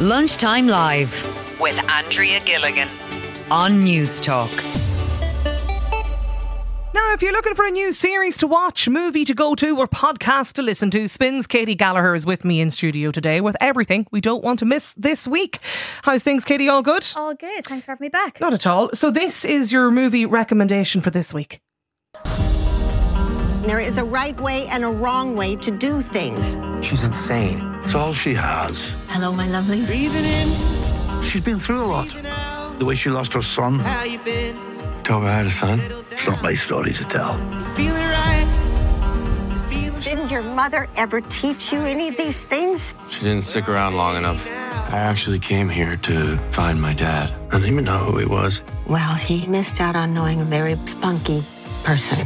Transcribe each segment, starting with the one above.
Lunchtime Live with Andrea Gilligan on News Talk. Now, if you're looking for a new series to watch, movie to go to or podcast to listen to, Spins Katie Gallagher is with me in studio today with everything we don't want to miss this week. How's things, Katie? All good? All good. Thanks for having me back. Not at all. So this is your movie recommendation for this week. There is a right way and a wrong way to do things. She's insane. It's all she has. Hello, my lovelies. She's been through a lot. The way she lost her son. Toba had a son. It's not my story to tell. Didn't your mother ever teach you any of these things? She didn't stick around long enough. I actually came here to find my dad. I didn't even know who he was. Well, he missed out on knowing a very spunky person.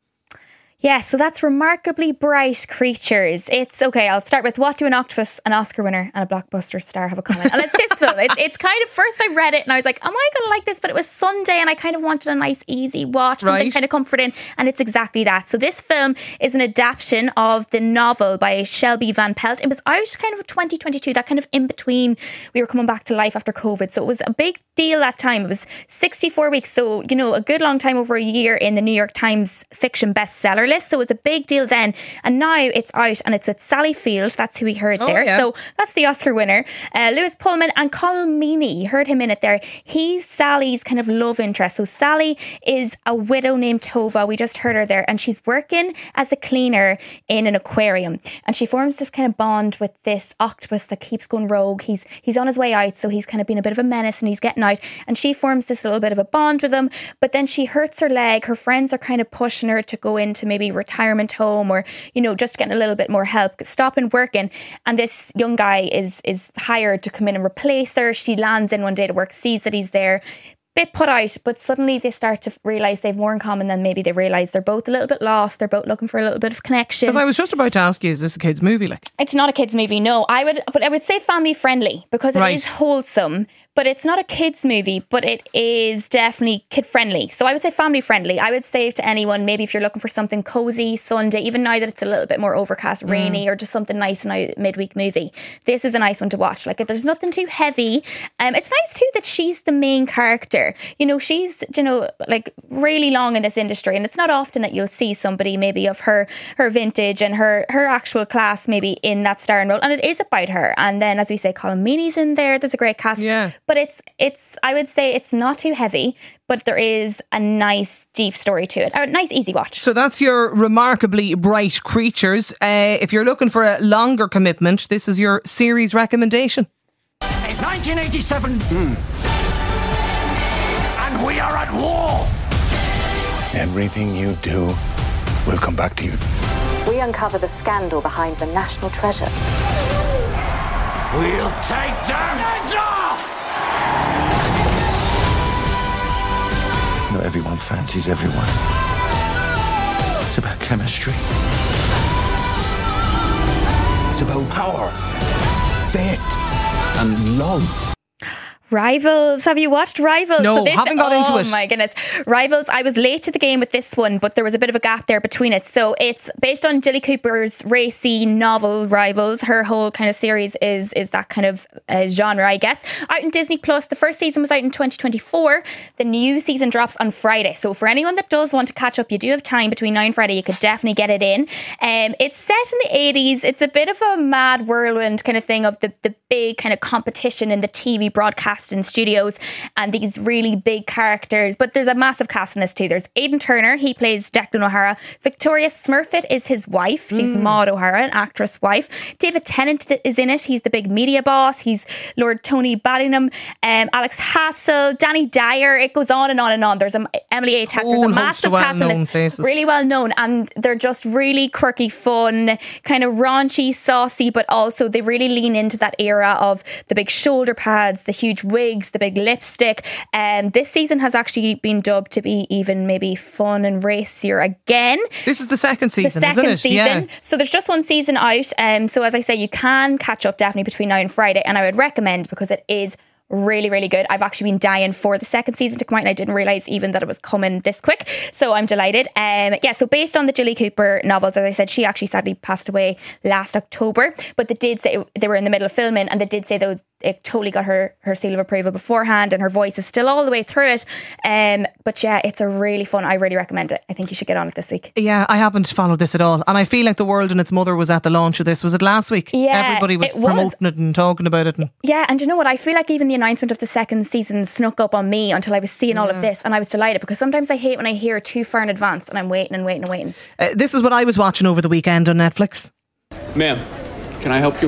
Yeah, so that's Remarkably Bright Creatures. It's okay. I'll start with, what do an octopus, an Oscar winner, and a blockbuster star have a common? And it's this film. It's kind of, first I read it and I was like, am I going to like this? But it was Sunday and I kind of wanted a nice, easy watch, something kind of comforting. And it's exactly that. So this film is an adaptation of the novel by Shelby Van Pelt. It was out kind of 2022, that kind of in between. We were coming back to life after COVID. So it was a big deal that time. It was 64 weeks. So, you know, a good long time, over a year in the New York Times fiction bestseller list. So it was a big deal then, and now it's out and it's with Sally Field. That's who we heard there. Yeah. So that's the Oscar winner. Lewis Pullman and Colm Meaney, you heard him in it there. He's Sally's kind of love interest. So Sally is a widow named Tova. We just heard her there, and she's working as a cleaner in an aquarium, and she forms this kind of bond with this octopus that keeps going rogue. He's on his way out, so he's kind of been a bit of a menace and he's getting out, and she forms this little bit of a bond with him. But then she hurts her leg. Her friends are kind of pushing her to go into maybe retirement home, or, you know, just getting a little bit more help, stopping working. And this young guy is hired to come in and replace her. She lands in one day to work, sees that he's there, bit put out, but suddenly they start to realise they've more in common than maybe they realise. They're both a little bit lost. They're both looking for a little bit of connection. Because I was just about to ask you, is this a kid's movie? Like, it's not a kid's movie, no. I would say family friendly, because it is wholesome. But it's not a kids movie, but it is definitely kid friendly. So I would say family friendly. I would say to anyone, maybe if you're looking for something cozy Sunday, even now that it's a little bit more overcast, rainy, or just something nice now, midweek movie, this is a nice one to watch. Like, there's nothing too heavy. It's nice too that she's the main character. You know, she's, you know, like really long in this industry, and it's not often that you'll see somebody maybe of her vintage and her actual class maybe in that starring role. And it is about her. And then, as we say, Colm Meaney's in there. There's a great cast. Yeah. But it's I would say it's not too heavy, but there is a nice deep story to it. A nice easy watch. So that's your Remarkably Bright Creatures. If you're looking for a longer commitment, this is your series recommendation. It's 1987 and we are at war. Everything you do will come back to you. We uncover the scandal behind the national treasure. We'll take their heads off! You know, everyone fancies everyone. It's about chemistry. It's about power, fate, and love. Rivals. Have you watched Rivals? No, haven't got into it. Oh my goodness. Rivals, I was late to the game with this one, but there was a bit of a gap there between it. So it's based on Jilly Cooper's racy novel Rivals. Her whole kind of series is that kind of genre, I guess. Out in Disney Plus. The first season was out in 2024. The new season drops on Friday. So for anyone that does want to catch up, you do have time between now and Friday. You could definitely get it in. It's set in the 80s. It's a bit of a mad whirlwind kind of thing of the big kind of competition in the TV broadcast in studios, and these really big characters. But there's a massive cast in this too. There's Aidan Turner, he plays Declan O'Hara. Victoria Smurfit is his wife. She's Maud O'Hara, an actress wife. David Tennant is in it. He's the big media boss. He's Lord Tony Ballingham. Alex Hassel, Danny Dyer. It goes on and on and on. There's Emily Atack. There's a massive cast in this. Really well known, and they're just really quirky, fun, kind of raunchy, saucy, but also they really lean into that era of the big shoulder pads, the huge wigs, the big lipstick. This season has actually been dubbed to be even maybe fun and racier again. This is the second season, isn't it? Season. Yeah. So there's just one season out. So as I say, you can catch up definitely between now and Friday, and I would recommend, because it is really, really good. I've actually been dying for the second season to come out, and I didn't realise even that it was coming this quick. So I'm delighted. So based on the Jilly Cooper novels, as I said, she actually sadly passed away last October, but they did say they were in the middle of filming, and they did say though it totally got her seal of approval beforehand, and her voice is still all the way through it. But yeah, it's a really fun. I really recommend it. I think you should get on it this week. Yeah, I haven't followed this at all, and I feel like The World and Its Mother was at the launch of this. Was it last week? Yeah, everybody was promoting it and talking about it. Yeah, and you know what? I feel like even the announcement of the second season snuck up on me until I was seeing all of this, and I was delighted, because sometimes I hate when I hear too far in advance and I'm waiting and waiting and waiting. This is what I was watching over the weekend on Netflix. Ma'am, can I help you?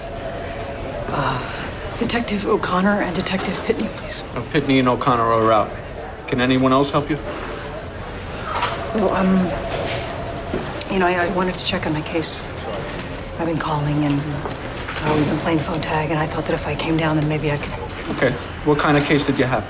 Detective O'Connor and Detective Pitney, please. Pitney and O'Connor are out. Can anyone else help you? Well, I wanted to check on my case. I've been calling and we've been playing phone tag, and I thought that if I came down, then maybe I could... Okay. What kind of case did you have?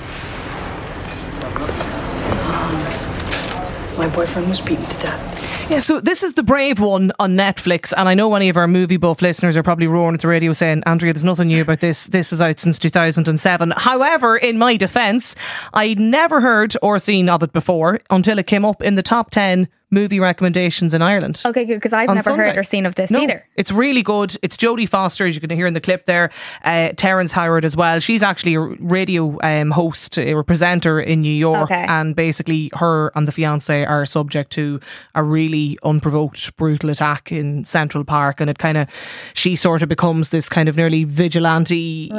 My boyfriend was beaten to death. Yeah, so this is The Brave One on Netflix, and I know any of our movie buff listeners are probably roaring at the radio saying, Andrea, there's nothing new about this. This is out since 2007. However, in my defence, I'd never heard or seen of it before until it came up in the top 10 movie recommendations in Ireland. Okay, good, because I've never heard or seen of this either. It's really good. It's Jodie Foster, as you can hear in the clip there. Terrence Howard as well. She's actually a radio host, a presenter in New York, and basically her and the fiancé are subject to a really unprovoked, brutal attack in Central Park, and she sort of becomes this kind of nearly vigilante,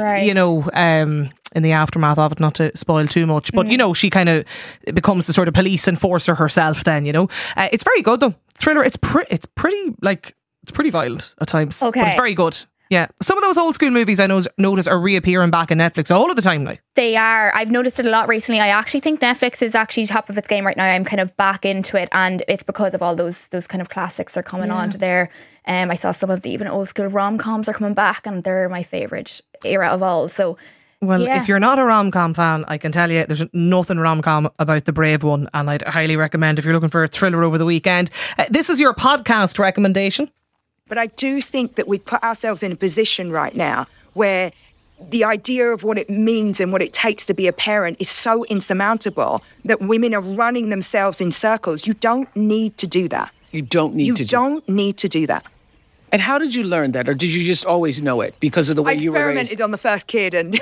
in the aftermath of it, not to spoil too much, but she kind of becomes the sort of police enforcer herself then, it's very good though. Thriller. It's pretty violent at times, but it's very good. Yeah, some of those old school movies I notice are reappearing back on Netflix all of the time now. They are. I've noticed it a lot recently. I actually think Netflix is actually top of its game right now. I'm kind of back into it, and it's because of all those kind of classics are coming onto there. I saw some of the even old school rom-coms are coming back, and they're my favourite era of all. So. Well, if you're not a rom-com fan, I can tell you there's nothing rom-com about The Brave One, and I'd highly recommend if you're looking for a thriller over the weekend. This is your podcast recommendation. But I do think that we've put ourselves in a position right now where the idea of what it means and what it takes to be a parent is so insurmountable that women are running themselves in circles. You don't need to do that. You don't need to do that. And how did you learn that? Or did you just always know it because of the way you were raised? I experimented on the first kid. And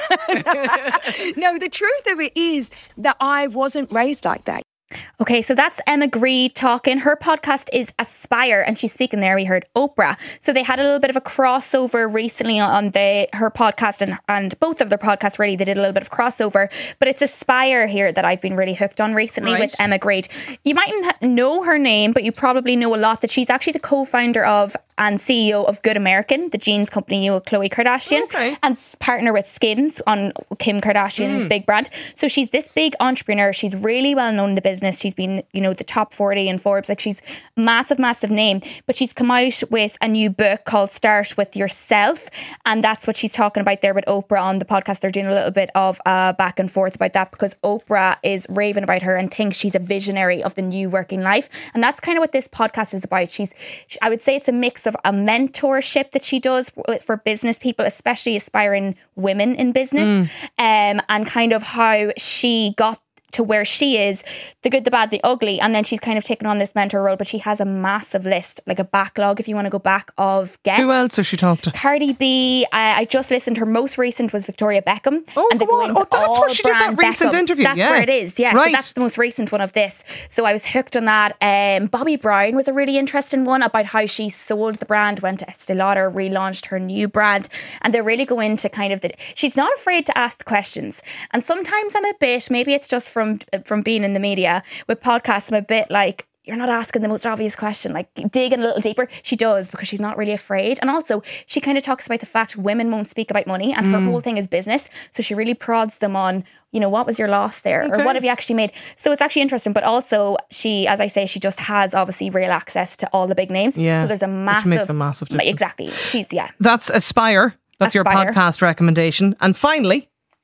no, the truth of it is that I wasn't raised like that. Okay, so that's Emma Gree talking. Her podcast is Aspire, and she's speaking there. We heard Oprah. So they had a little bit of a crossover recently on her podcast and both of their podcasts, really. They did a little bit of crossover. But it's Aspire here that I've been really hooked on recently with Emma Gree. You mightn't know her name, but you probably know a lot that she's actually the co-founder of and CEO of Good American, the jeans company with Khloe Kardashian, and partner with Skims on Kim Kardashian's big brand. So she's this big entrepreneur. She's really well known in the business. She's been, the top 40 in Forbes. Like, she's massive name. But she's come out with a new book called Start With Yourself. And that's what she's talking about there with Oprah on the podcast. They're doing a little bit of back and forth about that, because Oprah is raving about her and thinks she's a visionary of the new working life. And that's kind of what this podcast is about. I would say it's a mix of a mentorship that she does for business people, especially aspiring women in business, and kind of how she got to where she is, the good, the bad, the ugly, and then she's kind of taken on this mentor role. But she has a massive list, like a backlog, if you want to go back, of guests. Who else has she talked to? Cardi B. I just listened. Her most recent was Victoria Beckham. And that's where she did that recent interview. That's where it is. Yeah, so that's the most recent one of this. So I was hooked on that. Bobbi Brown was a really interesting one about how she sold the brand, went to Estee Lauder, relaunched her new brand, and they really go into kind of she's not afraid to ask the questions. And sometimes I'm a bit, maybe it's just from being in the media with podcasts, I'm a bit like, you're not asking the most obvious question, like digging a little deeper. She does, because she's not really afraid. And also she kind of talks about the fact women won't speak about money, and her whole thing is business. So she really prods them on, what was your loss there? Or what have you actually made? So it's actually interesting. But also she, as I say, she just has obviously real access to all the big names. Yeah. So there's which makes a massive difference. Exactly. That's Aspire. That's your podcast recommendation. And finally,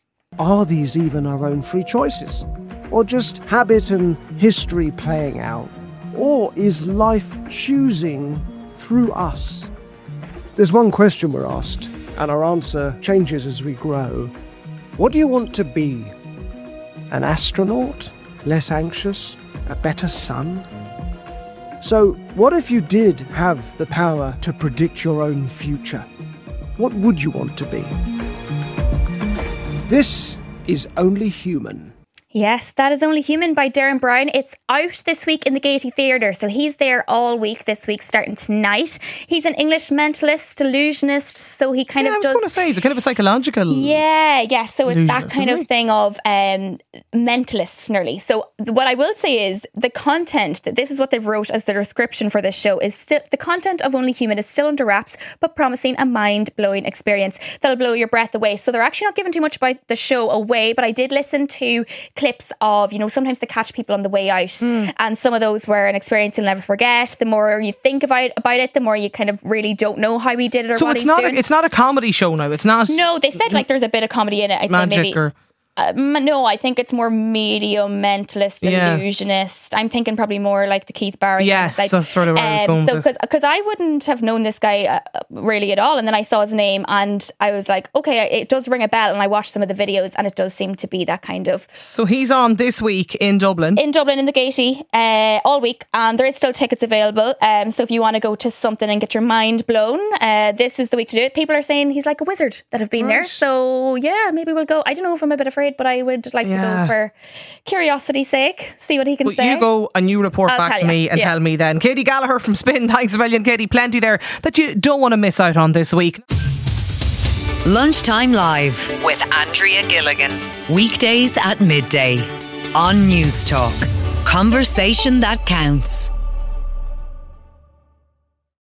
are these even our own free choices? Or just habit and history playing out? Or is life choosing through us? There's one question we're asked, and our answer changes as we grow. What do you want to be? An astronaut? Less anxious? A better son? So, what if you did have the power to predict your own future? What would you want to be? This is Only Human. Yes, that is Only Human by Darren Brown. It's out this week in the Gaiety Theatre, so he's there all week this week, starting tonight. He's an English mentalist, delusionist, so he kind of does... I was going to say, he's a kind of a psychological... Yeah, so it's that kind of thing of mentalist, nearly. So what I will say is, the content, this is what they've wrote as the description for this show, is still... The content of Only Human is still under wraps, but promising a mind-blowing experience that'll blow your breath away. So they're actually not giving too much about the show away, but I did listen to clips of, sometimes they catch people on the way out, and some of those were an experience you'll never forget. The more you think about it, the more you kind of really don't know how he did it or so what he's doing. It's not a comedy show now. It's not. No, they said there's a bit of comedy in it. I think maybe. No, I think it's more medium, mentalist, illusionist. I'm thinking probably more like the Keith Barry. Yes, that's sort of where I was going. So, because I wouldn't have known this guy really at all, and then I saw his name and I was like, okay, it does ring a bell, and I watched some of the videos and it does seem to be that kind of... So he's on this week in Dublin. In Dublin, in the Gaiety, all week, and there is still tickets available. So if you want to go to something and get your mind blown, this is the week to do it. People are saying he's like a wizard that have been there. So yeah, maybe we'll go. I don't know if I'm a bit afraid, but I would like to go for curiosity's sake, see what he can say. You go and you report back to me and tell me then. Katie Gallagher from Spin, thanks a million, Katie. Plenty there that you don't want to miss out on this week. Lunchtime Live with Andrea Gilligan. Weekdays at midday on News Talk. Conversation that counts.